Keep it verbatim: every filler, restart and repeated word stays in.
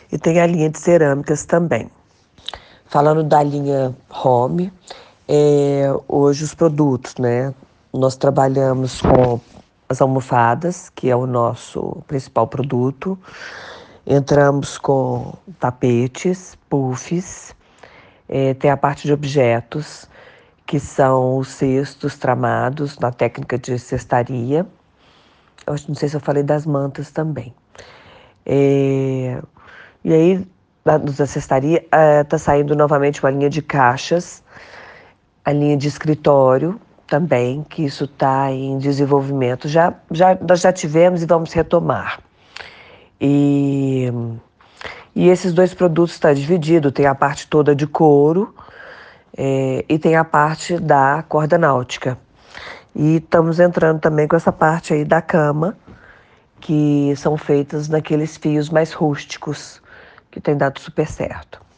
e tem a linha de cerâmicas também. Falando da linha Home, é, hoje os produtos, né? Nós trabalhamos com as almofadas, que é o nosso principal produto. Entramos com tapetes, puffs, é, tem a parte de objetos, que são os cestos tramados na técnica de cestaria. Eu não sei se eu falei das mantas também. É, e aí, da, da cestaria, está saindo novamente uma linha de caixas, a linha de escritório também, que isso está em desenvolvimento. Já, já, nós já tivemos e vamos retomar. E, e esses dois produtos estão divididos, tem a parte toda de couro é, e tem a parte da corda náutica. E estamos entrando também com essa parte aí da cama, que são feitas naqueles fios mais rústicos, que tem dado super certo.